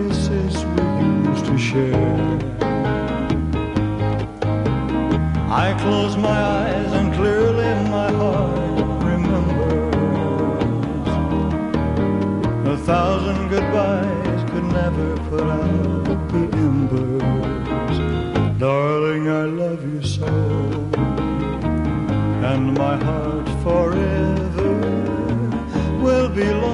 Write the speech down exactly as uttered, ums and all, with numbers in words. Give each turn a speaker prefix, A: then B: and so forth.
A: kisses we used to share. I close my eyes and clearly my heart remembers. A thousand goodbyes could never put out the embers. Darling, I love you so, and my heart forever will belong